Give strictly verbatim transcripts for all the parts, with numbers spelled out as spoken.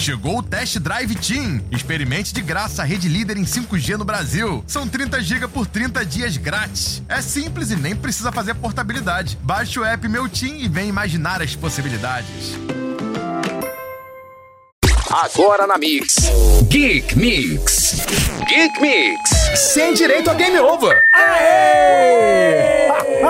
Chegou o Test Drive Team. Experimente de graça a rede líder em cinco G no Brasil. São trinta gigas por trinta dias grátis. É simples e nem precisa fazer portabilidade. Baixe o app Meu Team e vem imaginar as possibilidades. Agora na Mix. Geek Mix. Geek Mix. Sem direito a game over. Aê!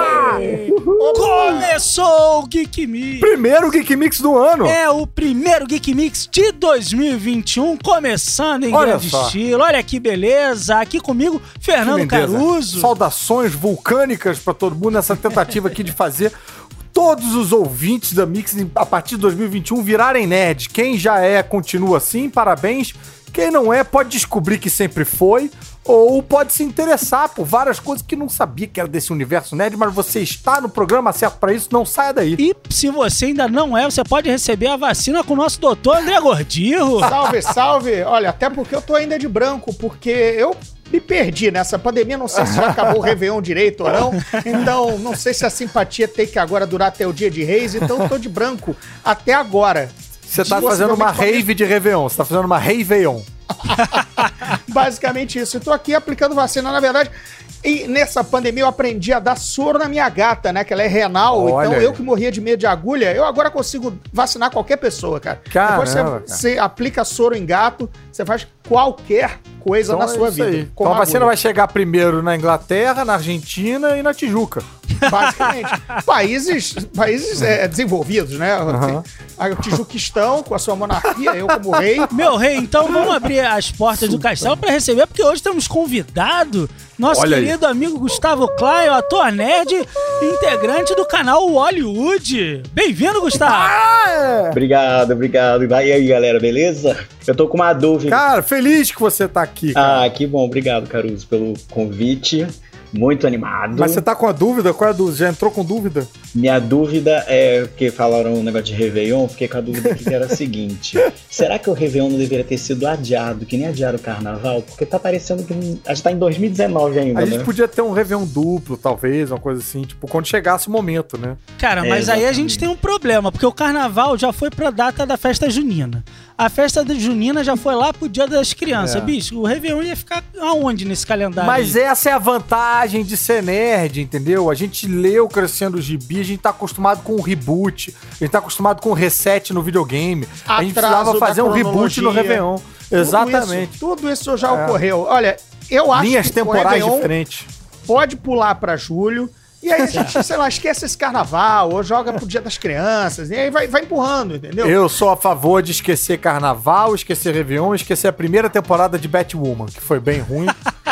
Começou o Geek Mix. Primeiro Geek Mix do ano. É o primeiro Geek Mix de dois mil e vinte e um, começando em Olha grande só. estilo. Olha que beleza. Aqui comigo, Fernando Caruso. Saudações vulcânicas pra todo mundo nessa tentativa aqui de fazer todos os ouvintes da Mix a partir de dois mil e vinte e um virarem nerd. Quem já é, continua assim, parabéns. Quem não é, pode descobrir que sempre foi, ou pode se interessar por várias coisas que não sabia que era desse universo nerd, mas você está no programa certo pra isso, não saia daí. E se você ainda não é, você pode receber a vacina com o nosso doutor André Gordirro. Salve, salve! Olha, até porque eu tô ainda de branco, porque eu me perdi nessa pandemia, não sei se já acabou o Réveillon direito ou não, então não sei se a simpatia tem que agora durar até o dia de Reis, então eu tô de branco até agora. Você tá fazendo uma rave de Réveillon, você tá fazendo uma Réveillon. Basicamente isso. Eu tô aqui aplicando vacina, na verdade. E nessa pandemia eu aprendi a dar soro na minha gata, né? Que ela é renal. Olha então aí. eu que morria de medo de agulha, eu agora consigo vacinar qualquer pessoa, cara. Caramba, Depois você, cara. você aplica soro em gato, você faz qualquer coisa Então na é sua isso vida. aí. com Então a vacina agulha. vai chegar primeiro na Inglaterra, na Argentina e na Tijuca. Basicamente. países países é, desenvolvidos, né? Aham. O Tijuquistão, com a sua monarquia, eu como rei. Meu rei, então vamos abrir as portas do castelo para receber, porque hoje temos convidado nosso Olha aí. querido amigo Gustavo Klein, o ator nerd e integrante do canal Hollywood. Bem-vindo, Gustavo! Ah, é. Obrigado, obrigado. E aí, galera, beleza? Eu tô com uma dúvida. Cara, feliz que você tá aqui, cara. Ah, que bom. Obrigado, Caruso, pelo convite. Muito animado. Mas você tá com a dúvida? Qual é a dúvida? Já entrou com dúvida? Minha dúvida é, porque falaram um negócio de Réveillon, fiquei com a dúvida aqui que era a seguinte. Será que o Réveillon não deveria ter sido adiado, que nem adiaram o Carnaval? Porque tá parecendo que... A gente tá em dois mil e dezenove ainda, A né? gente podia ter um Réveillon duplo, talvez, uma coisa assim, tipo, quando chegasse o momento, né? Cara, É, mas aí a exatamente. gente tem um problema, porque o carnaval já foi pra data da festa junina. A festa da junina já foi lá pro dia das crianças. É. Bicho, o Réveillon ia ficar aonde nesse calendário? Mas aí? essa é a vantagem de ser nerd, entendeu? A gente leu crescendo o gibi, a gente tá acostumado com o reboot, a gente tá acostumado com o reset no videogame. A gente Atraso precisava da fazer um reboot no cronologia. Réveillon. Tudo Exatamente. isso, tudo isso já É. ocorreu. Olha, eu acho Linhas que o temporais Réveillon diferentes. pode pular pra julho. E aí a gente, sei lá, esquece esse carnaval, ou joga pro Dia das Crianças, e aí vai, vai empurrando, entendeu? Eu sou a favor de esquecer Carnaval, esquecer Réveillon, esquecer a primeira temporada de Batwoman, que foi bem ruim.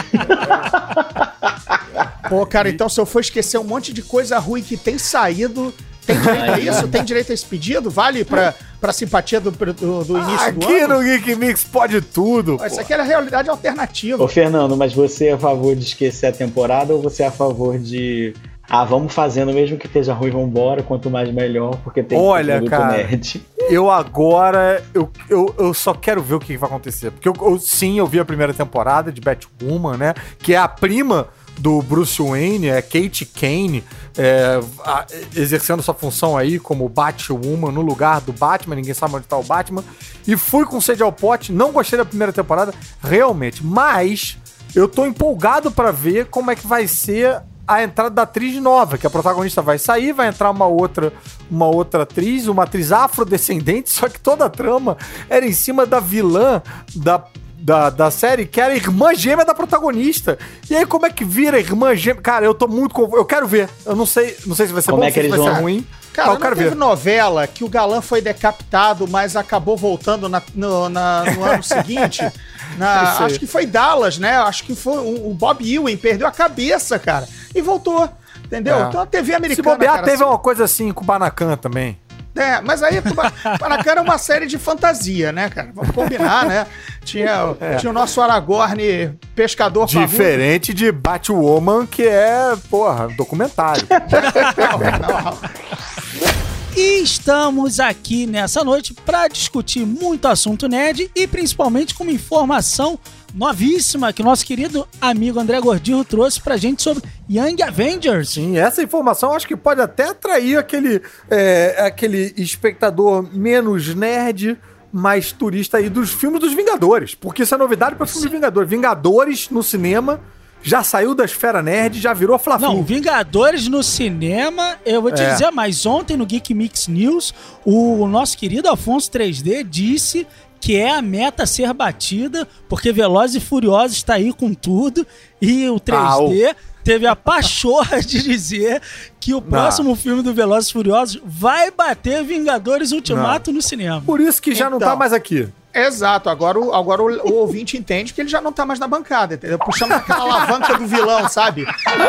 Pô, cara, então se eu for esquecer um monte de coisa ruim que tem saído, tem direito a isso? Tem direito a esse pedido? Vale pra, pra simpatia do, do, do início do Aqui ano? no Geek Mix pode tudo. Isso pô. aqui é a realidade alternativa. Ô, Fernando, mas você é a favor de esquecer a temporada ou você é a favor de... Ah, vamos fazendo, mesmo que esteja ruim, vambora, quanto mais melhor, porque tem Olha, produto cara, nerd. Eu agora, eu, eu, eu só quero ver o que vai acontecer. Porque eu, eu- sim, eu vi a primeira temporada de Batwoman, né? Que é a prima do Bruce Wayne, é Kate Kane, é, a- exercendo sua função aí como Batwoman no lugar do Batman, ninguém sabe onde tá o Batman. E fui com sede ao pote, não gostei da primeira temporada, realmente. Mas eu tô empolgado pra ver como é que vai ser a entrada da atriz nova, que a protagonista vai sair, vai entrar uma outra, uma outra atriz, uma atriz afrodescendente, só que toda a trama era em cima da vilã da, da, da série, que era a irmã gêmea da protagonista. E aí como é que vira a irmã gêmea? Cara, eu tô muito confuso, eu quero ver. Eu não sei, não sei se vai ser Como bom, é que não sei se eles vai ser vão- ruim. Cara, mas eu não quero teve ver. novela que o galã foi decapitado, mas acabou voltando na- no, na- no ano seguinte? Na- Isso aí. acho que foi Dallas, né? Acho que foi o, o Bob Ewing perdeu a cabeça, cara, e voltou, entendeu? É. Então a T V Se americana, bobear, cara, teve se- uma coisa assim com o Banacan também. É, mas aí Banacan é uma série de fantasia, né, cara? Vamos combinar, né? Tinha, É. tinha o nosso Aragorn pescador Diferente de Batwoman, que é, porra, documentário. parrudo. Não, não. E estamos aqui nessa noite para discutir muito assunto nerd e principalmente com uma informação novíssima que o nosso querido amigo André Gordirro trouxe pra gente sobre Young Avengers. Sim, essa informação acho que pode até atrair aquele, é, aquele espectador menos nerd mais turista aí dos filmes dos Vingadores. Porque isso é novidade para filme dos Vingadores. Vingadores no cinema já saiu da esfera nerd, já virou Fla-Flu. Não, Vingadores no cinema, eu vou te É. dizer, mas ontem no Geek Mix News, o nosso querido Afonso três D disse que é a meta a ser batida, porque Velozes e Furiosos está aí com tudo, e o três D teve a pachorra de dizer que o próximo filme do Velozes e Furiosos vai bater Vingadores Ultimato no cinema. Por isso que já não Então. tá mais aqui. Exato, agora, o, agora o, o ouvinte entende que ele já não tá mais na bancada, entendeu? Puxando aquela alavanca do vilão, sabe?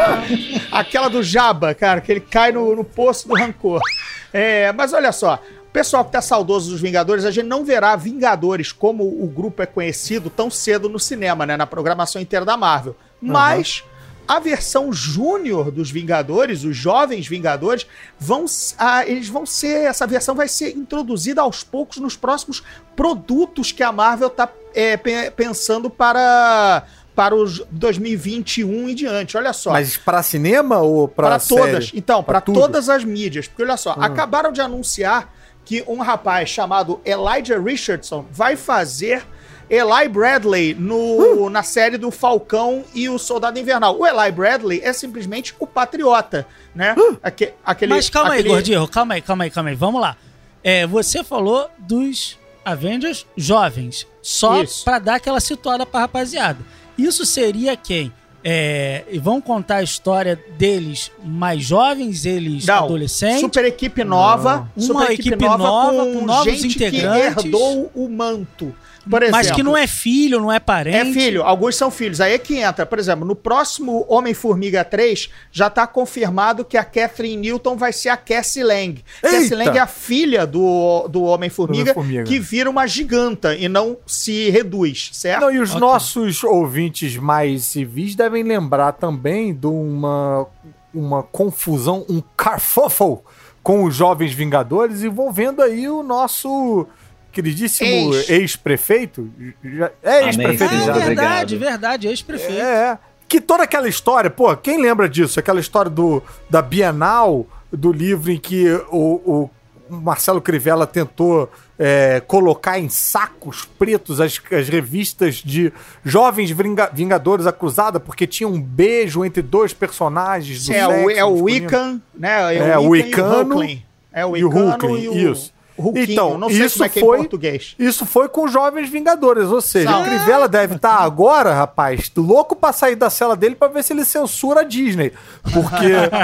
Aquela do Jabba, cara, que ele cai no, no poço do rancor. É, mas olha só, o pessoal que tá saudoso dos Vingadores, a gente não verá Vingadores, como o grupo é conhecido, tão cedo no cinema, né? Na programação inteira da Marvel. Mas a versão júnior dos Vingadores, os jovens Vingadores, vão, ah, eles vão ser, essa versão vai ser introduzida aos poucos nos próximos produtos que a Marvel tá é, pe- pensando para, para os dois mil e vinte e um e diante. Olha só. Mas pra cinema ou pra Para série? todas. Então, para tudo? todas as mídias. Porque olha só, acabaram de anunciar que um rapaz chamado Elijah Richardson vai fazer Eli Bradley no, na série do Falcão e o Soldado Invernal. O Eli Bradley é simplesmente o Patriota, né? Aque, aquele, Mas calma aquele... aí, Gordinho, calma aí, calma aí, calma aí. Vamos lá. É, você falou dos Avengers jovens, só Isso. pra dar aquela situada pra rapaziada. Isso seria quem? É, e vão contar a história deles mais jovens, eles Não, adolescentes? super equipe nova, Uma super equipe nova, com novos gente integrantes. que herdou o manto. Por exemplo, Mas que não é filho, não é parente. É filho, alguns são filhos. Aí é que entra, por exemplo, no próximo Homem-Formiga três, já tá confirmado que a Catherine Newton vai ser a Cassie Lang. Cassie Lang é a filha do, do Homem-Formiga, Homem-Formiga. que vira uma giganta e não se reduz, certo? Não, e os Ok. nossos ouvintes mais civis devem lembrar também de uma, uma confusão, um carfuffle com os Jovens Vingadores envolvendo aí o nosso queridíssimo Ex. ex-prefeito. Já- É ex-prefeito Amém, É já. Obrigado. verdade, verdade, ex-prefeito. É, que toda aquela história, pô, quem lembra disso? Aquela história do, da Bienal, do livro em que o, o Marcelo Crivella tentou é, colocar em sacos pretos as, as revistas de jovens vinga- Vingadores à Cruzada, porque tinha um beijo entre dois personagens do É, o, sexo é o masculino. Wiccan, né? É, o Wiccano e o Hulkling. É o e o Wiccano Hulkling, e o isso. o Hulkinho. Então, Não sei isso como é que é foi- em português. Isso foi com os Jovens Vingadores, ou seja, São. o Crivella deve estar agora, rapaz, louco pra sair da cela dele pra ver se ele censura a Disney. Porque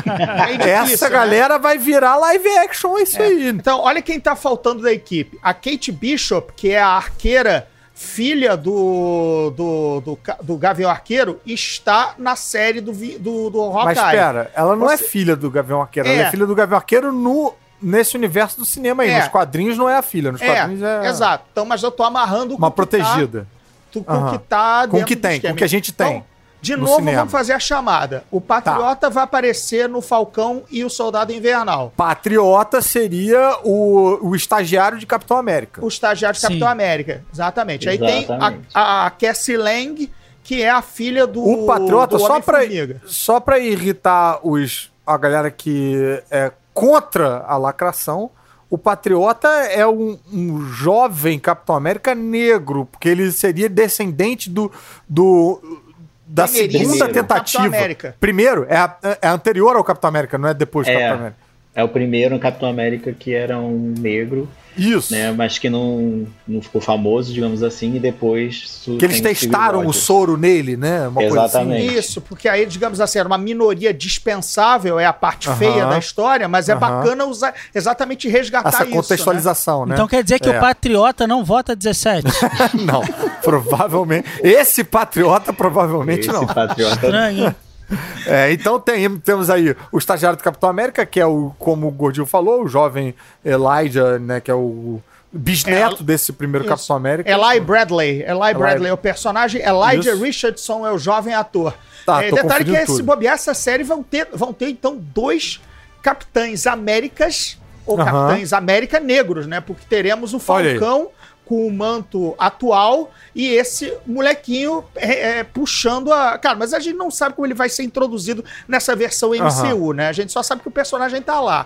É difícil, essa né? galera vai virar live action, é isso aí. Então, olha quem tá faltando da equipe. A Kate Bishop, que é a arqueira, filha do, do, do, Ca- do Gavião Arqueiro, está na série do, vi- do, do Hawkeye. Mas pera, ela não é Você- filha do Gavião Arqueiro, ela É. é filha do Gavião Arqueiro no, nesse universo do cinema aí. É. Nos quadrinhos não é a filha, nos quadrinhos é, exato. Então, mas eu tô amarrando uma com o que tá- protegida. tu- com o Aham. que tá Com o que do tem, com esquema. o que a gente tem Então, de no novo, cinema. vamos fazer a chamada. O Patriota vai aparecer no Falcão e o Soldado Invernal. Patriota seria o, o estagiário de Capitão América. O estagiário de Sim. Capitão América. Exatamente. Aí tem Exatamente. a, a Cassie Lang, que é a filha do O Patriota, do só pra, Homem-Formiga. só pra irritar os, a galera que é contra a lacração, o Patriota é um, um jovem Capitão América negro, porque ele seria descendente do, do da Primeiríssimo segunda Capitão tentativa. América. Primeiro, é, a- é anterior ao Capitão América, não é depois do É. Capitão América. É o primeiro Capitão América que era um negro, Isso. né? Mas que não, não ficou famoso, digamos assim, e depois... su- Que eles tem o Steve testaram o Rogers. soro nele, né? Uma coisa assim. Exatamente. Isso, porque aí, digamos assim, era uma minoria dispensável, é a parte Aham. feia da história, mas é Aham. bacana usar, exatamente resgatar Essa isso. contextualização, né? Então quer dizer que É. o Patriota não vota dezessete. Não, provavelmente. Esse Patriota, provavelmente Esse não. Patriota Estranho, hein? É, então tem, temos aí o estagiário do Capitão América, que é o, como o Gordinho falou, o jovem Elijah, né, que é o bisneto É, desse primeiro isso. Capitão América. Eli Bradley. Eli Bradley é o personagem. Elijah Isso. Richardson é o jovem ator. Tá, É, tô detalhe que confundindo se tudo. bobear essa série vão ter, vão ter então dois Capitães Américas ou Aham. Capitães América negros, né? Porque teremos o Olha aí. Falcão com o manto atual e esse molequinho é, é, puxando a... Cara, mas a gente não sabe como ele vai ser introduzido nessa versão M C U, né? A gente só sabe que o personagem tá lá.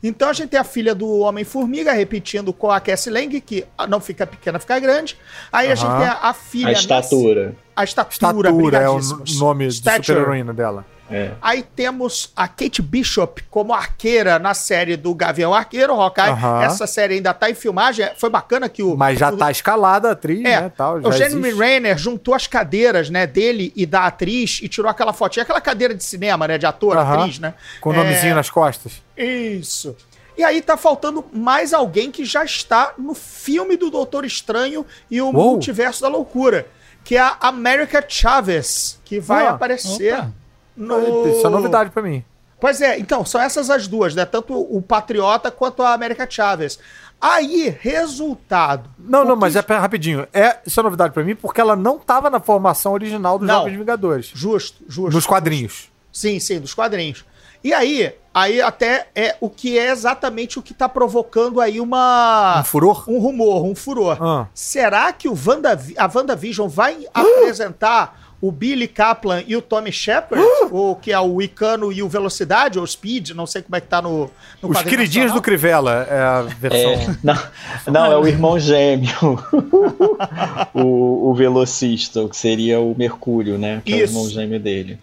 Então a gente tem a filha do Homem-Formiga repetindo com a Cassie Lang, que não fica pequena, fica grande. Aí a gente Aham. tem a, a filha... A estatura. nas- A estatura, Estatura é o brigadíssimos. nome de Stature. super-heroína dela. É. Aí temos a Kate Bishop como arqueira na série do Gavião Arqueiro, Hawkeye. Aham. Essa série ainda tá em filmagem. Foi bacana que o... Mas já o, tá escalada a atriz, É, né? Tal, já o Jeremy existe. Renner juntou as cadeiras, né, dele e da atriz e tirou aquela fotinha, aquela cadeira de cinema, né, de ator, Aham. atriz, né? Com o É, nomezinho nas costas. Isso. E aí tá faltando mais alguém que já está no filme do Doutor Estranho e o Uou. Multiverso da Loucura, que é a America Chavez, que vai Ah, aparecer opa. no... Isso é novidade pra mim. Pois é, então, são essas as duas, né? Tanto o Patriota quanto a America Chavez. Aí, resultado. Não, O não, que- mas é pera, rapidinho. É, isso é novidade pra mim porque ela não tava na formação original dos Não. Jovens Vingadores. Justo, justo. Nos quadrinhos. Sim, sim, dos quadrinhos. E aí, aí até é o que é exatamente o que tá provocando aí uma... Um furor? um rumor, um furor. Ah. Será que o Wanda, a WandaVision vai apresentar o Billy Kaplan e o Tommy Shepard, o que é o Icano e o Velocidade, ou Speed, não sei como é que tá no, no Os quadrinho queridinhos do nacional. Crivella é a versão. É, não, não, é o irmão gêmeo. o, o velocista, o que seria o Mercúrio, né? Que é o Isso. irmão gêmeo dele.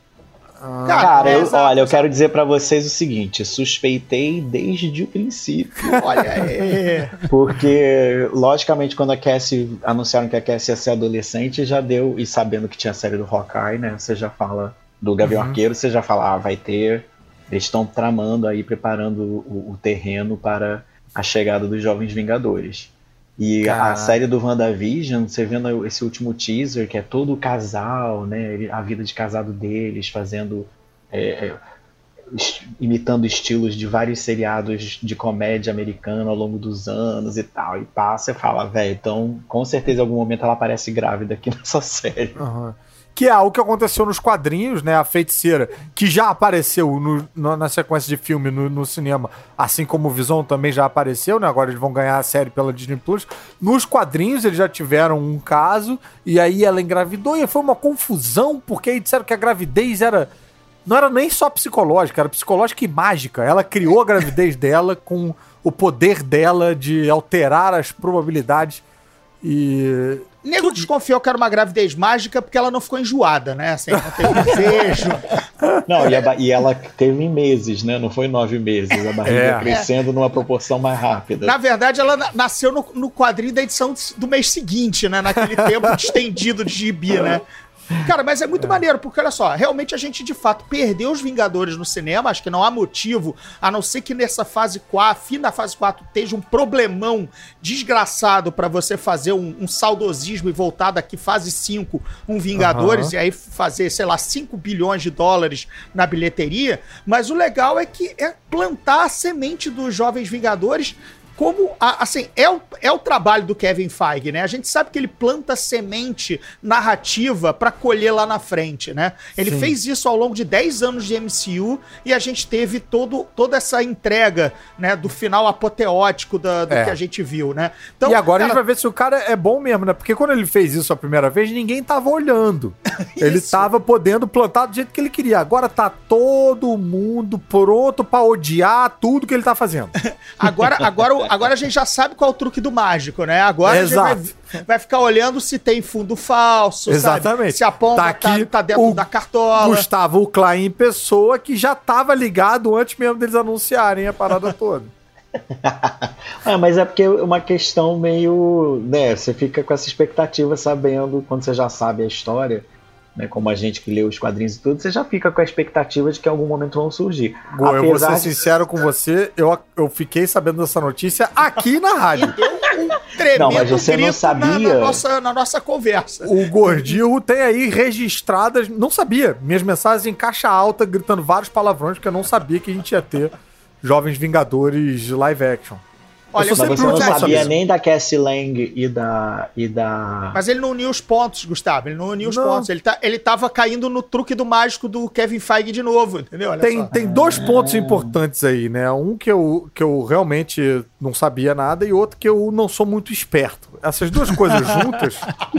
Cara, Cara, é eu- exato, olha, eu exato. quero dizer pra vocês o seguinte: suspeitei desde o princípio. Olha, é... Porque, logicamente, quando a Cassie anunciaram que a Cassie ia ser adolescente, já deu, e sabendo que tinha a série do Hawkeye, né? Você já fala do Gavião Arqueiro, você já fala, ah, vai ter. Eles estão tramando aí, preparando o, o terreno para a chegada dos Jovens Vingadores. E Caraca. a série do WandaVision, você vendo esse último teaser, que é todo o casal, né? A vida de casado deles, fazendo. É, é, est- imitando estilos de vários seriados de comédia americana ao longo dos anos e tal. E passa e fala, velho, então com certeza em algum momento ela aparece grávida aqui nessa série. Aham. Que é algo que aconteceu nos quadrinhos, né? A Feiticeira, que já apareceu no- no- na sequência de filme no, no cinema, assim como o Visão também já apareceu, né? Agora eles vão ganhar a série pela Disney Plus. Nos quadrinhos eles já tiveram um caso, e aí ela engravidou, e foi uma confusão, porque aí disseram que a gravidez era... Não era nem só psicológica, era psicológica e mágica. Ela criou a gravidez dela com o poder dela de alterar as probabilidades e... Nego desconfiou que era uma gravidez mágica porque ela não ficou enjoada, né? Assim, não teve desejo. Não, e, a ba- e ela teve em meses, né? Não foi nove meses, a barriga É. crescendo numa proporção mais rápida. Na verdade, ela na- nasceu no, no quadrinho da edição do mês seguinte, né? Naquele tempo estendido de gibi, né? Cara, mas é muito maneiro, porque olha só, realmente a gente de fato perdeu os Vingadores no cinema, acho que não há motivo, a não ser que nessa fase quatro, fim da fase quatro, esteja um problemão desgraçado pra você fazer um, um saudosismo e voltar daqui fase cinco, um Vingadores, Aham. e aí fazer, sei lá, cinco bilhões de dólares na bilheteria, mas o legal é que é plantar a semente dos Jovens Vingadores. Como, a- assim, é o, é o trabalho do Kevin Feige, né? A gente sabe que ele planta semente narrativa pra colher lá na frente, né? Ele Sim. fez isso ao longo de dez anos de M C U e a gente teve todo, toda essa entrega, né? Do final apoteótico da- do É. que a gente viu, né? e agora a gente cara, vai ver se o cara é bom mesmo, né? Porque quando ele fez isso a primeira vez, ninguém tava olhando. Ele Isso. tava podendo plantar do jeito que ele queria. Agora tá todo mundo pronto pra odiar tudo que ele tá fazendo. Agora, agora, o- agora a gente já sabe qual é o truque do mágico, né? Agora a gente vai, Exato. vai ficar olhando se tem fundo falso, Exatamente. sabe? Se a pomba Tá tá, aqui tá dentro o da cartola. Gustavo Klein em pessoa, que já tava ligado antes mesmo deles anunciarem a parada toda. Ah, mas é porque é uma questão meio, né, você fica com essa expectativa sabendo, quando você já sabe a história, né, como a gente que lê os quadrinhos e tudo, você já fica com a expectativa de que em algum momento vão surgir. Gu, eu vou ser Apesar de- sincero com você, eu, eu fiquei sabendo dessa notícia aqui na rádio. Tremendo Não, mas você não grito sabia? Na, na nossa, na nossa conversa. O Gordilro tem aí registradas, não sabia, minhas mensagens em caixa alta, gritando vários palavrões, porque eu não sabia que a gente ia ter Jovens Vingadores live action. Olha, eu sou Mas sempre você não um Mas- sabia sabia. nem da Cassie Lang e da... E da... Mas ele não uniu os pontos, Gustavo. Ele não uniu os Não. pontos. Ele, tá, ele tava caindo no truque do mágico do Kevin Feige de novo, entendeu? Olha Tem, só. tem dois pontos importantes aí, né? Um que eu, que eu realmente não sabia nada e outro que eu não sou muito esperto. Essas duas coisas juntas.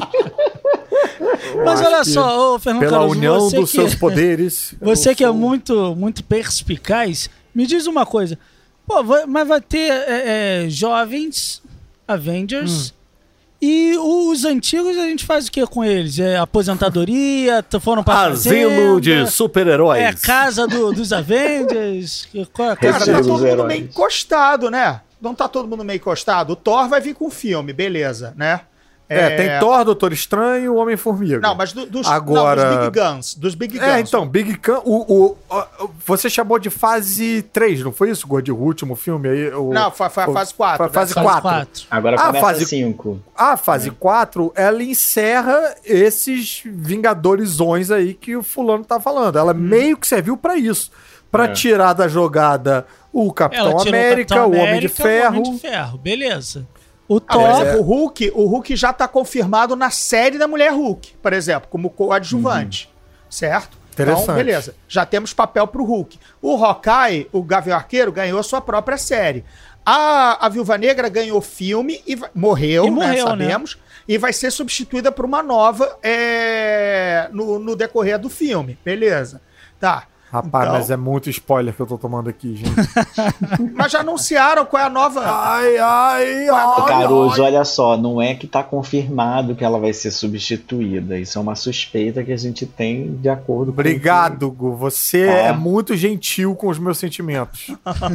eu Mas acho olha que só, ô Fernando Pela Carlos, união você dos que, seus poderes. você eu que é sou- muito, muito perspicaz, me diz uma coisa. Pô, vai, mas vai ter é, é, jovens Avengers hum. e os antigos a gente faz o que com eles? É aposentadoria, foram pra Asilo fazenda, de super-heróis. É casa do, dos Avengers. Qual é a Cara, casa? tá todo mundo meio encostado, né? Não tá todo mundo meio encostado? O Thor vai vir com o filme, beleza, né? É, é, tem Thor, Doutor Estranho e o Homem-Formiga. Não, mas do, dos, Agora... não, dos Big Guns. Dos Big Guns. É, então, Big Gun... O, o, o, você chamou de fase três, não foi isso, Gordi? O último filme aí? O, não, foi, foi a fase quatro. Foi a fase quatro. Agora a começa fase cinco. A fase é. quatro, ela encerra esses Vingadorizões aí que o fulano tá falando. Ela hum. meio que serviu pra isso. Pra é. tirar da jogada o Capitão América, o, Capitão o Homem de Ferro. O Homem de Ferro, beleza. O Thor, ah, é. o Hulk, o Hulk já tá confirmado na série da Mulher Hulk, por exemplo, como coadjuvante, uhum. certo? Interessante. Então, beleza. Já temos papel pro Hulk. O Hawkeye, o Gavião Arqueiro, ganhou a sua própria série. A, a Viúva Negra ganhou filme e vai, morreu, e né, morreu, sabemos, né? E vai ser substituída por uma nova é, no, no decorrer do filme. Beleza. Tá. Rapaz, então... mas é muito spoiler que eu tô tomando aqui, gente. Mas já anunciaram qual é a nova... Ai, ai, ai, Caruso, ai. olha só, não é que tá confirmado que ela vai ser substituída. Isso é uma suspeita que a gente tem de acordo Obrigado, com... Gu. Você tá. é muito gentil com os meus sentimentos.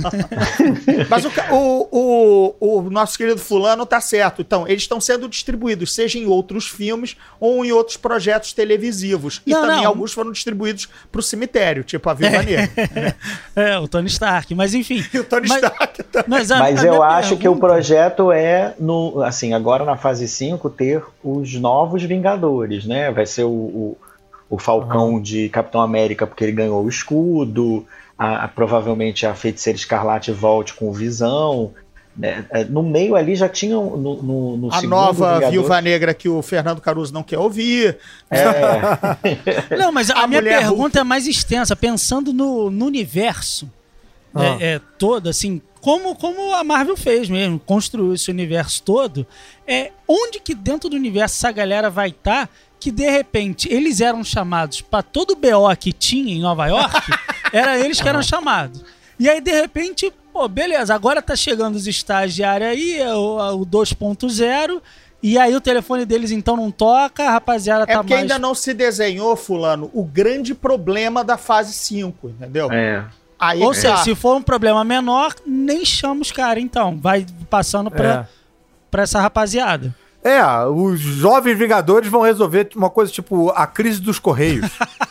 Mas o, o, o, o nosso querido fulano tá certo. Então, eles estão sendo distribuídos, seja em outros filmes ou em outros projetos televisivos. E não, também não. alguns foram distribuídos pro cemitério, tipo a Viúva Negra. Né? É, o Tony Stark, mas enfim. E o Tony mas, Stark também. Mas, a, mas a eu acho pergunta... que o projeto é, no, assim, agora na fase cinco, ter os novos Vingadores, né? Vai ser o, o, o Falcão uhum. de Capitão América, porque ele ganhou o escudo, a, a, provavelmente a Feiticeira Escarlate volte com o Visão. Né? No meio ali já tinha no, no, no a nova Vingador... Viúva Negra que o Fernando Caruso não quer ouvir. É. Não, mas a, a minha pergunta Hulk... é mais extensa, pensando no, no universo ah. é, é, todo, assim, como, como a Marvel fez mesmo, construiu esse universo todo, é, onde que dentro do universo essa galera vai estar tá, que de repente eles eram chamados para todo o B O que tinha em Nova York, era eles que eram chamados. E aí de repente... Pô, beleza, agora tá chegando os estagiários aí, o, o dois ponto zero, e aí o telefone deles então não toca, a rapaziada é tá porque mais... ainda não se desenhou, fulano, o grande problema da fase cinco, entendeu? É. Aí Ou é. seja, se for um problema menor, nem chama os caras então, vai passando pra, é. pra essa rapaziada. É, os jovens Vingadores vão resolver uma coisa tipo a crise dos Correios.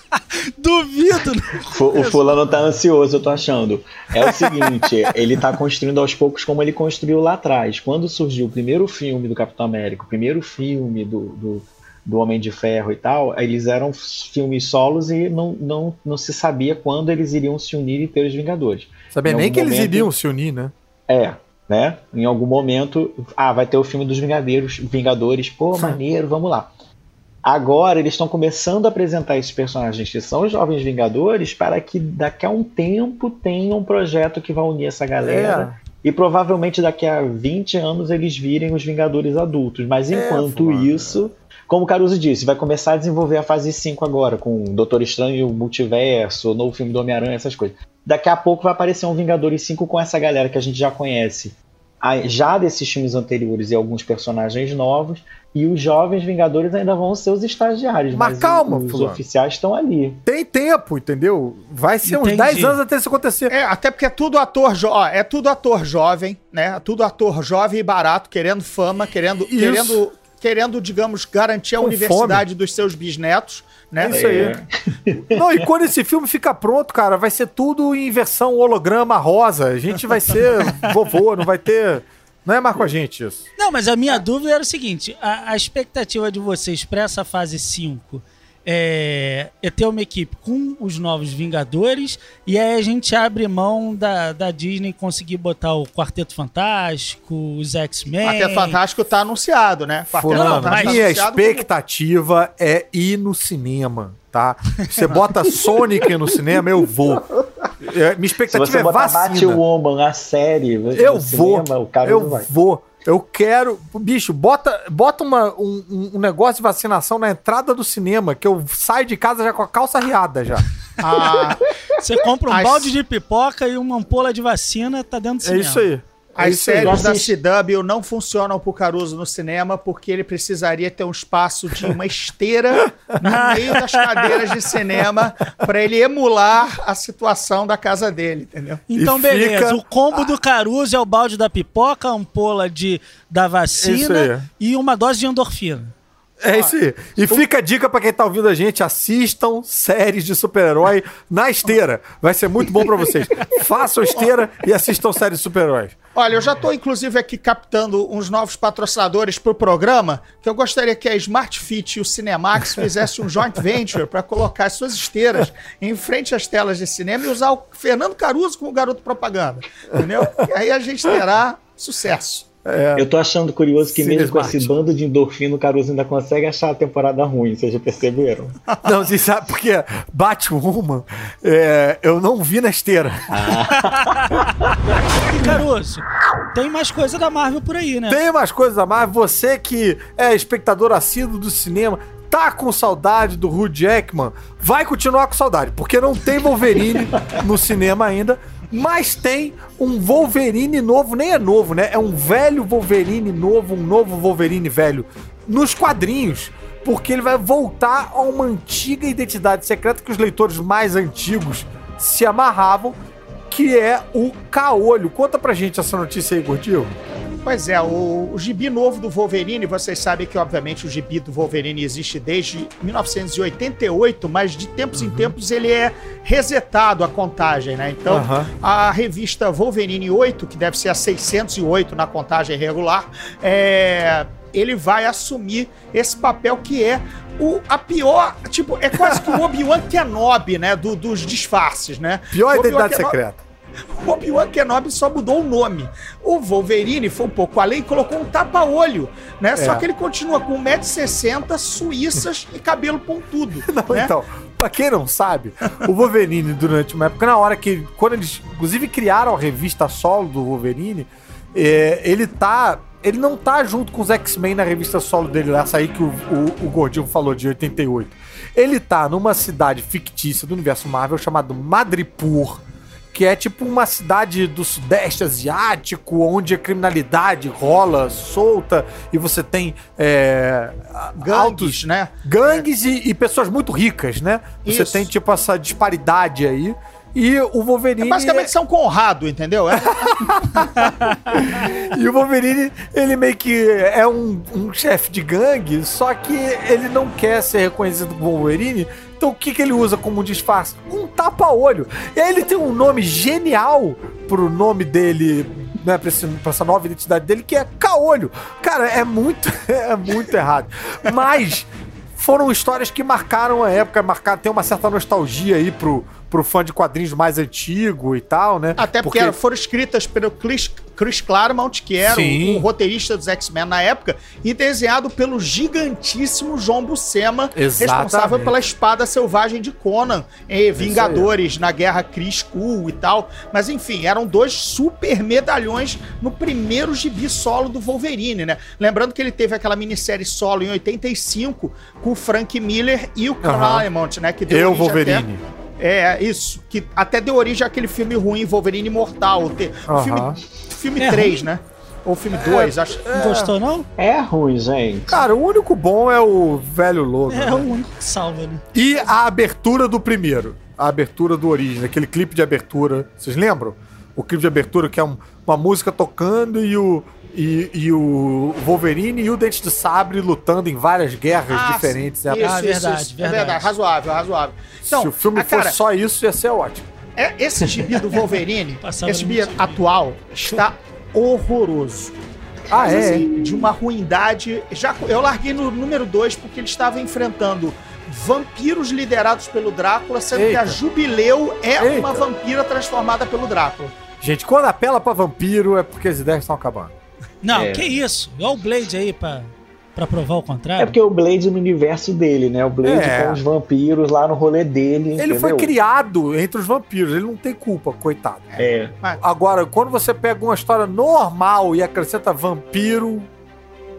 Duvido. O fulano tá ansioso, eu tô achando. É o seguinte, ele tá construindo aos poucos como ele construiu lá atrás. Quando surgiu o primeiro filme do Capitão América, o primeiro filme do, do, do Homem de Ferro e tal, eles eram filmes solos e não, não, não se sabia quando eles iriam se unir e ter os Vingadores. Sabia nem que momento, eles iriam se unir, né? É, né? Em algum momento, ah, vai ter o filme dos Vingadores, Vingadores, pô, maneiro, vamos lá. Agora eles estão começando a apresentar esses personagens que são os jovens Vingadores para que daqui a um tempo tenha um projeto que vai unir essa galera é. e provavelmente daqui a vinte anos eles virem os Vingadores adultos. Mas enquanto é, isso, como o Caruso disse, vai começar a desenvolver a fase cinco agora, com o Doutor Estranho, o Multiverso, o novo filme do Homem-Aranha, essas coisas. Daqui a pouco vai aparecer um Vingadores cinco com essa galera que a gente já conhece, já desses filmes anteriores e alguns personagens novos. E os jovens Vingadores ainda vão ser os estagiários. Mas, mas calma, os fulano. oficiais estão ali. Tem tempo, entendeu? Vai ser Entendi. uns dez anos até isso acontecer. É, até porque é tudo ator, jo- ó, é tudo ator jovem, né? Tudo ator jovem e barato, querendo fama, querendo, querendo, querendo, digamos, garantir a Com universidade fome. dos seus bisnetos, né? É isso aí. É. Não, e quando esse filme ficar pronto, cara, vai ser tudo em versão holograma rosa. A gente vai ser vovô, não vai ter... Não é mais com a gente isso. Não, mas a minha é. dúvida era o seguinte, a, a expectativa de vocês para essa fase cinco é, é ter uma equipe com os novos Vingadores e aí a gente abre mão da, da Disney conseguir botar o Quarteto Fantástico, os X-Men... O Quarteto Fantástico tá anunciado, né? Fulano, tá minha expectativa como... é ir no cinema, tá? Você bota Sonic no cinema, eu vou. Minha expectativa Se você é botar vacina. Batwoman, a série, eu vou, cinema, o cara eu não vai. vou. Eu quero... Bicho, bota, bota uma, um, um negócio de vacinação na entrada do cinema, que eu saio de casa já com a calça riada já. A, Você compra um As- balde de pipoca e uma ampola de vacina, tá dentro do É cinema. isso aí. É as isso aí. séries da Assiste. C W não funcionam pro Caruso no cinema porque ele precisaria ter um espaço de uma esteira no meio das cadeiras de cinema pra ele emular a situação da casa dele, entendeu? Então, E beleza. fica- O combo do Caruso é o balde da pipoca, a ampola de, da Isso vacina aí. e uma dose de endorfina. É isso aí. E fica a dica pra quem tá ouvindo a gente, assistam séries de super-herói na esteira. Vai ser muito bom pra vocês. Façam esteira e assistam séries de super-heróis. Olha, eu já estou inclusive aqui captando uns novos patrocinadores pro programa, que eu gostaria que a Smart Fit e o Cinemax fizessem um joint venture para colocar as suas esteiras em frente às telas de cinema e usar o Fernando Caruso como garoto propaganda, entendeu? E aí a gente terá sucesso. Eu tô achando curioso que Cine mesmo com Smart. esse bando de endorfina, o Caruso ainda consegue achar a temporada ruim, vocês já perceberam? Não, você sabe porque Batwoman é, eu não vi na esteira. E Caruso, tem mais coisa da Marvel por aí, né? Tem umas coisas a mais. Você que é espectador assíduo do cinema, tá com saudade do Hugh Jackman, vai continuar com saudade, porque não tem Wolverine no cinema ainda, mas tem um Wolverine novo, nem é novo, né? É um velho Wolverine novo, um novo Wolverine velho, nos quadrinhos, porque ele vai voltar a uma antiga identidade secreta que os leitores mais antigos se amarravam, que é o Caolho. Conta pra gente essa notícia aí, Gordinho. Pois é, o, o gibi novo do Wolverine, vocês sabem que, obviamente, o gibi do Wolverine existe desde mil novecentos e oitenta e oito, mas de tempos em tempos ele é resetado a contagem, né? Então, Uhum. a revista Wolverine oito, que deve ser a seiscentos e oito na contagem regular, é, ele vai assumir esse papel que é o, a pior, tipo, é quase que o Obi-Wan Kenobi, né, do, dos disfarces, né? Pior Obi-Wan identidade Kenobi- secreta. O Obi-Wan Kenobi só mudou o nome. O Wolverine foi um pouco além e colocou um tapa-olho, né? Só que ele continua com um metro e sessenta, suíças e cabelo pontudo. Não, né? então, pra quem não sabe, o Wolverine, durante uma época, na hora que, quando eles, inclusive, criaram a revista solo do Wolverine, é, ele tá, ele não tá junto com os X-Men na revista solo dele, essa aí que o, o, o Gordinho falou, de oitenta e oito. Ele tá numa cidade fictícia do universo Marvel chamado Madripoor, que é tipo uma cidade do sudeste asiático, onde a criminalidade rola solta e você tem é, Gangues, altos, né? gangues e, e pessoas muito ricas, né? Você Isso. tem tipo essa disparidade aí. E o Wolverine. É basicamente São Conrado, entendeu? É, E o Wolverine, ele meio que é um, um chefe de gangue, só que ele não quer ser reconhecido como Wolverine. Então o que, que ele usa como disfarce? Um tapa-olho. E aí ele tem um nome genial pro nome dele, né, pra, esse, pra essa nova identidade dele, que é Caolho. Cara, é muito, é muito errado. Mas foram histórias que marcaram a época, marcaram, tem uma certa nostalgia aí pro, pro fã de quadrinhos mais antigo e tal, né? até porque, eram- foram escritas pelo Chris, Chris Claremont, que era Sim. o, o roteirista dos X-Men na época, e desenhado pelo gigantíssimo João Buscema, Exatamente. responsável pela espada selvagem de Conan, e Vingadores, na Guerra Kree-Skrull e tal. Mas enfim, eram dois super medalhões no primeiro gibi solo do Wolverine, né? Lembrando que ele teve aquela minissérie solo em oitenta e cinco com o Frank Miller e o Claremont, né? Que deu Eu, origem até- Wolverine. É, isso. Que até deu origem àquele filme ruim, Wolverine Imortal. O, te- o Aham. filme, filme É três, né? Ou filme dois, acho. Não gostou, não? É ruim, gente. Cara, o único bom é o velho logo. É né? o único que salva, né? E a abertura do primeiro. A abertura do Origem, aquele clipe de abertura. Vocês lembram? O clipe de abertura que é um- uma música tocando e o, e, e o Wolverine e o Dente de Sabre lutando em várias guerras diferentes. sim. né? Isso, Ah, isso, verdade, isso. É verdade. verdade, razoável, razoável. Então, Se o filme ah, cara, fosse só isso, ia ser ótimo. é, esse gibi do Wolverine, Passava esse no gibi M T V. atual, está horroroso. Ah, Mas, é? assim, de uma ruindade. Já, eu larguei no número dois porque ele estava enfrentando vampiros liderados pelo Drácula, sendo Eita. que a Jubileu é Eita. uma vampira transformada pelo Drácula. Gente, quando apela pra vampiro é porque as ideias estão acabando. Não, É. que isso? Olha o Blade aí pra, pra provar o contrário. É porque o Blade no universo dele, né? O Blade É. com os vampiros lá no rolê dele. Ele entendeu? foi criado entre os vampiros, ele não tem culpa, coitado. É. Agora, quando você pega uma história normal e acrescenta vampiro,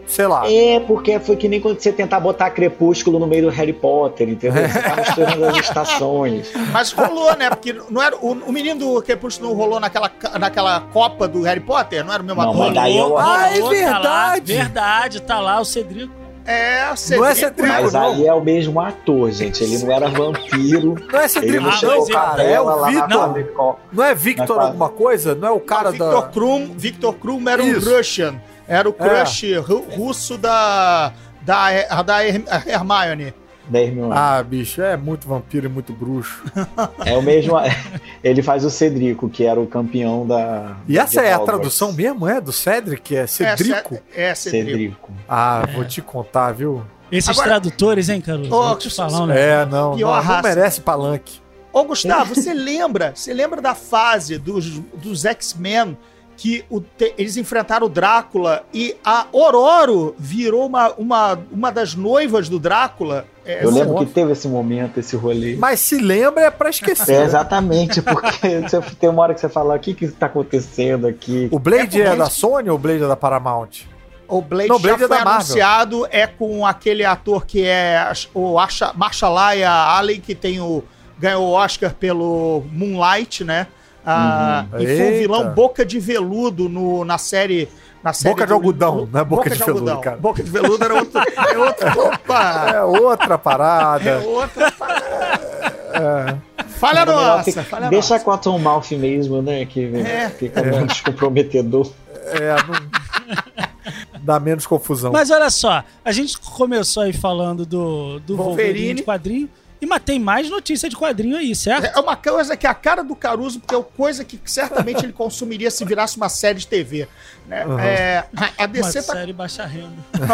sei lá. É, porque foi que nem quando você tentar botar Crepúsculo no meio do Harry Potter, entendeu? Você tá misturando as estações. Mas rolou, né? Porque não era, o, o menino do Crepúsculo não rolou naquela, naquela Copa do Harry Potter? Não era o mesmo Não, ator? mas daí eu... Ah, é Rolou, tá lá, verdade. verdade, tá lá o Cedrico. É, você Não é vê- Cedrico, Mas não. aí é o mesmo ator, gente. Ele não era vampiro. Não é Ele Cedrico, não Ah, chegou mas com a é- cara. É tela o lá na Vitor. Comic-Con. Não é Victor Mas- alguma coisa? Não é o cara Victor da... Krum, Victor Krum era Isso. um Russian. Era o crush ru- russo da, da, da Her- Hermione. Da Hermione. Ah, bicho, é muito vampiro e muito bruxo. É o mesmo. Ele faz o Cedrico, que era o campeão da. E essa de é a Hogwarts. tradução mesmo, é? Do Cedric? É Cedrico? É, é Cedrico. Cedrico. Ah, vou te contar, viu? Esses Agora- tradutores, hein, Caruso? Ô, Vou te falar, né? É, não, Pior não, não raça. merece palanque. Ô, Gustavo, você lembra? Você lembra da fase dos, dos X-Men que o te- eles enfrentaram o Drácula e a Ororo virou uma, uma, uma das noivas do Drácula? É, Eu você- lembro que teve esse momento, esse rolê. Mas se lembra é pra esquecer. É, exatamente, porque você, tem uma hora que você fala, o que que tá acontecendo aqui? O Blade É é, porque- da Sony ou o Blade é da Paramount? O Blade, Não, Blade já é foi da Marvel. anunciado, é com aquele ator que é o Asha- Mahershala Ali, que tem o, ganhou o Oscar pelo Moonlight, né? Ah, E foi o Eita. vilão Boca de Veludo no, na série... Na série Boca de do- algodão, não é boca de veludo, cara. Boca de veludo era outro... É outro opa! É outra parada. É outra... Falha Era melhor nossa! ficar- Falha Deixa nossa. com a Tom Mouth mesmo, né? Que É. fica menos comprometedor. É, não... Dá menos confusão. Mas olha só, a gente começou aí falando do, do Wolverine. Wolverine. de quadrinho, e mas tem mais notícia de quadrinho aí, certo? É uma coisa que é a cara do Caruso, porque é uma coisa que certamente ele consumiria se virasse uma série de T V. Né? É, a D C Uma tá série baixa renda.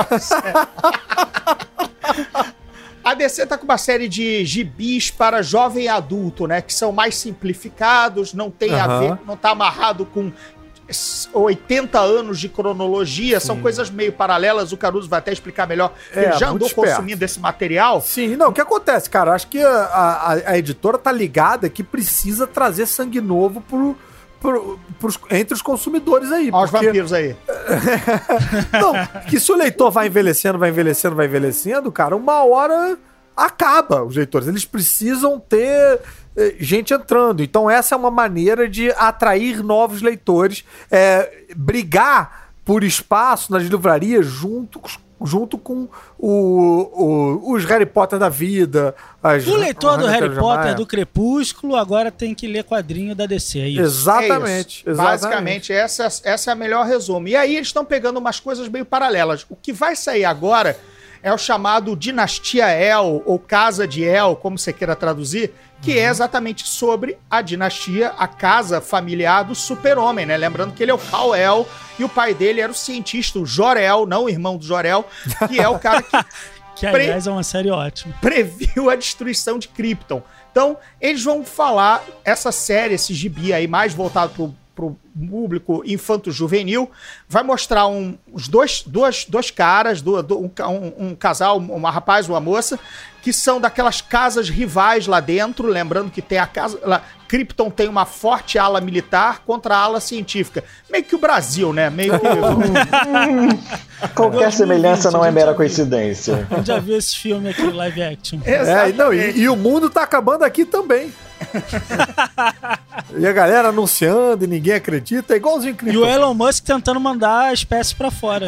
A D C tá com uma série de gibis para jovem adulto, né? Que são mais simplificados, não tem a Aham. ver, não tá amarrado com oitenta anos de cronologia, são coisas meio paralelas, o Caruso vai até explicar melhor. É, Ele já muito andou esperto. consumindo esse material. Sim, não, o que acontece, cara? Acho que a, a, a editora tá ligada que precisa trazer sangue novo pro, pro, pros, entre os consumidores aí. Olha os porque- vampiros aí. Não, que se o leitor vai envelhecendo, vai envelhecendo, vai envelhecendo, cara, uma hora acaba os leitores. Eles precisam ter eh, gente entrando. Então essa é uma maneira de atrair novos leitores, é, brigar por espaço nas livrarias junto, junto com o, o- os Harry Potter da vida. As, O leitor do as Harry Rainha Potter, Maia. do Crepúsculo, agora tem que ler quadrinho da D C, é isso? Exatamente. É isso. exatamente. Basicamente, essa, essa é a melhor resumo. E aí eles estão pegando umas coisas meio paralelas. O que vai sair agora é o chamado Dinastia El, ou Casa de El, como você queira traduzir, que é exatamente sobre a dinastia, a casa familiar do super-homem, né? Lembrando que ele é o Kal-El e o pai dele era o cientista, o Jor-El, não o irmão do Jor-El, que é o cara que Que, aliás, é uma série ótima. previu a destruição de Krypton. Então, eles vão falar, essa série, esse gibi aí, mais voltado pro, pro público infanto-juvenil, vai mostrar um, os dois, dois, dois caras, do, do- um, ca- um- um casal, uma rapaz e uma moça, que são daquelas casas rivais lá dentro, lembrando que tem a casa... Lá, Krypton tem uma forte ala militar contra a ala científica. Meio que o Brasil, né? Meio que... Qualquer dois mil e vinte, semelhança não a é gente mera já viu. coincidência. A gente já viu esse filme aqui, live action. É, não, e, e o mundo tá acabando aqui também. E a galera anunciando e ninguém acredita, é igualzinho E Krypton. o Elon Musk tentando mandar a espécie pra fora, né?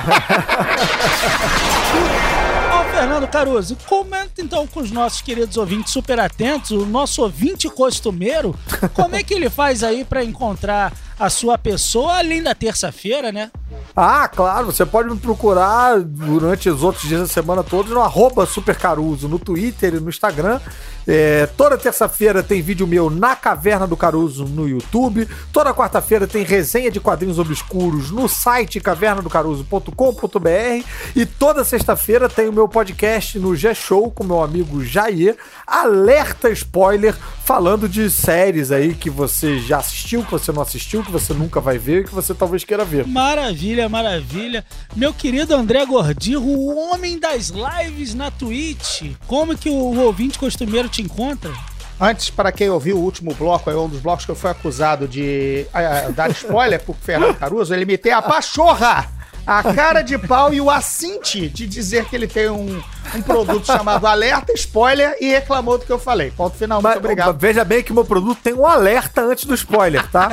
Ô, Fernando Caruso, comenta então com os nossos queridos ouvintes super atentos, o nosso ouvinte costumeiro, como é que ele faz aí pra encontrar a sua pessoa, além da terça-feira, né? Ah, claro, você pode me procurar durante os outros dias da semana todos no arroba supercaruso, no Twitter e no Instagram. É, toda terça-feira tem vídeo meu na Caverna do Caruso no YouTube. Toda quarta-feira tem resenha de quadrinhos obscuros no site caverna do caruso ponto com ponto b r. E toda sexta-feira tem o meu podcast no G-Show com meu amigo Jair. Alerta spoiler, falando de séries aí que você já assistiu, que você não assistiu, que você nunca vai ver, que você talvez queira ver. Maravilha, maravilha. Meu querido André Gordirro, o homem das lives na Twitch. Como que o ouvinte costumeiro te encontra? Antes, para quem ouviu o último bloco, é um dos blocos que eu fui acusado de ah, dar spoiler pro Fernando Caruso, ele me tem a pachorra! a cara de pau e o assinte de dizer que ele tem um, um produto chamado Alerta Spoiler e reclamou do que eu falei. Ponto final, muito Mas, obrigado. Veja bem que meu produto tem um alerta antes do spoiler, tá?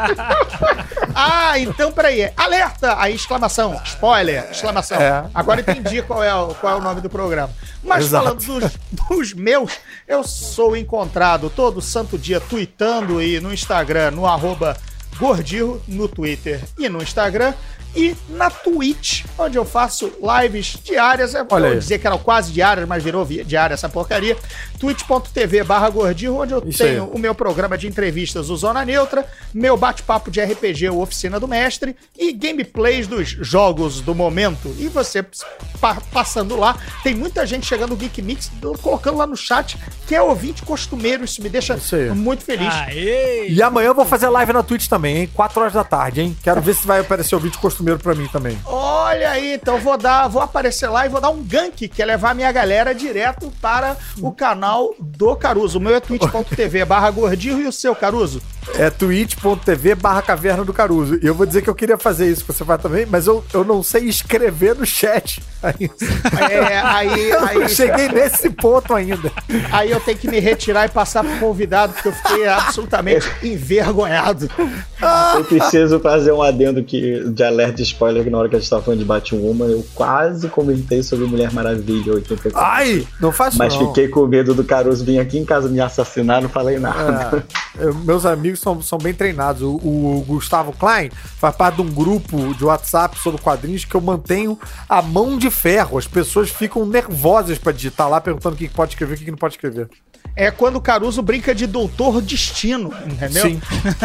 Ah, então peraí. Alerta! Aí, exclamação. Spoiler, exclamação. É. Agora entendi qual é, o, qual é o nome do programa. Mas Exato. falando dos, dos meus, eu sou encontrado todo santo dia tweetando e no Instagram, no arroba Gordirro, no Twitter e no Instagram. E na Twitch, onde eu faço lives diárias. Eu Olha vou aí. dizer que eram quase diárias, mas virou vi- diária essa porcaria. twitch.tv barra Gordirro, onde eu Isso tenho aí. o meu programa de entrevistas, o Zona Neutra, meu bate-papo de R P G, o Oficina do Mestre, e gameplays dos jogos do momento. E você pa- passando lá, tem muita gente chegando no Geek Mix, colocando lá no chat, que é ouvinte costumeiro. Isso me deixa Isso aí. muito feliz. Aê! E amanhã eu vou fazer live na Twitch também, hein? quatro horas da tarde, hein? Quero ver se vai aparecer o vídeo costumeiro pra mim também. Olha aí, então vou dar, vou aparecer lá e vou dar um gank, que é levar a minha galera direto para o canal do Caruso. O meu é twitch.tv barra Gordirro e o seu, Caruso? É twitch.tv barra Caverna do Caruso. E eu vou dizer que eu queria fazer isso, você vai também, mas eu, eu não sei escrever no chat ainda. É, aí, Eu aí, cheguei nesse ponto ainda. aí eu tenho que me retirar e passar pro convidado, porque eu fiquei absolutamente envergonhado. Eu preciso fazer um adendo que, de alerta spoiler, que na hora que a gente tava falando de Batwoman, eu quase comentei sobre Mulher Maravilha oitenta e quatro. Ai, não faço Mas não. fiquei com medo do Caruso vir aqui em casa me assassinar, não falei nada. É, eu- meus amigos são, são bem treinados. O, o Gustavo Klein faz parte de um grupo de WhatsApp sobre quadrinhos que eu mantenho a mão de ferro. As pessoas ficam nervosas pra digitar lá, perguntando o que que pode escrever e o que que não pode escrever. É quando o Caruso brinca de Doutor Destino, entendeu? Sim.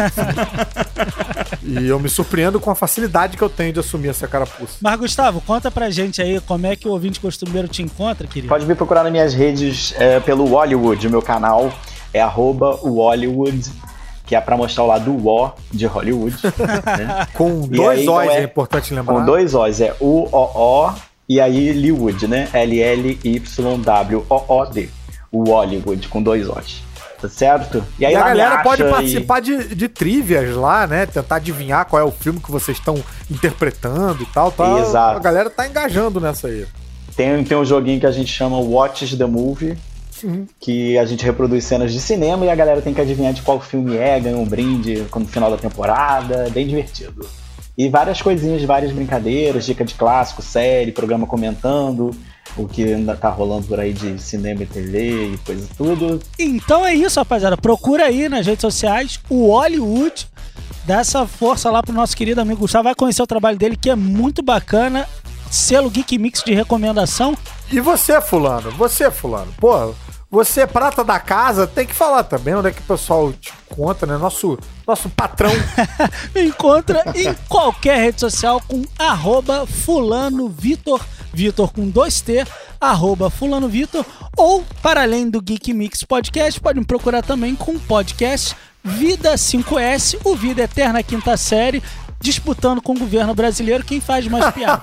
E eu me surpreendo com a facilidade que eu tenho de assumir essa carapuça. Mas, Gustavo, conta pra gente aí como é que o ouvinte costumeiro te encontra, querido. Pode me procurar nas minhas redes é, pelo Hollywood, o meu canal é arroba Hollywood, que é pra mostrar o lado O de Hollywood. Né? Com E dois aí, O's, então, é, é- importante lembrar. Com dois O's, é U O O e aí Hollywood, né? L L Y W O O D. O Hollywood, com dois O's. Tá certo? E aí E a lá me galera pode acha e- participar de, de trivias lá, né? Tentar adivinhar qual é o filme que vocês estão interpretando e tal, tal. Exato. A galera tá engajando nessa aí. Tem, tem um joguinho que a gente chama Watch the Movie, Uhum. que a gente reproduz cenas de cinema e a galera tem que adivinhar de qual filme é, ganha um brinde no final da temporada, bem divertido. E várias coisinhas, várias brincadeiras, dica de clássico, série, programa comentando, o que ainda tá rolando por aí de cinema e T V e coisa tudo. Então é isso, rapaziada. Procura aí nas redes sociais o Hollywood. Dá essa força lá pro nosso querido amigo Gustavo. Vai conhecer o trabalho dele, que é muito bacana. Selo Geek Mix de recomendação. E você, fulano? Você, fulano? Porra, você é prata da casa, tem que falar também onde é que o pessoal te conta, né? Nosso, nosso patrão. Me encontra em qualquer rede social com arroba fulano Vitor, Vitor com dois T, arroba fulano Vitor, ou para além do Geek Mix Podcast, pode me procurar também com o podcast Vida cinco S, o Vida Eterna Quinta Série, disputando com o governo brasileiro quem faz mais piada.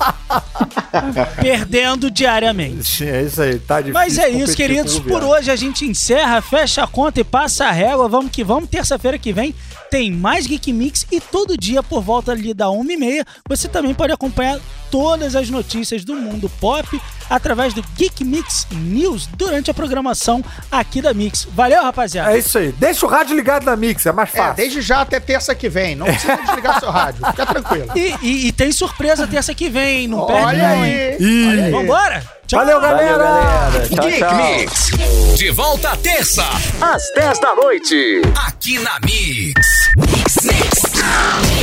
Perdendo diariamente. É isso aí, tá difícil. Mas é isso, competir queridos. com o Por governo. hoje a gente encerra, fecha a conta e passa a régua. Vamos que vamos. Terça-feira que vem tem mais Geek Mix e todo dia por volta ali da uma e meia você também pode acompanhar todas as notícias do mundo pop através do Geek Mix News durante a programação aqui da Mix. Valeu, rapaziada. É isso aí. Deixa o rádio ligado na Mix, é mais É, fácil. desde já até terça que vem. Não precisa desligar seu rádio. Fica tranquilo. E, e- e tem surpresa terça que vem, não perde Olha não, hein? aí. Ih. Olha aí. Vambora? Tchau. Valeu, galera! Valeu, galera. Tchau, Geek tchau. Mix. De volta à terça, às dez da noite. Aqui na Mix. Mix, Mix.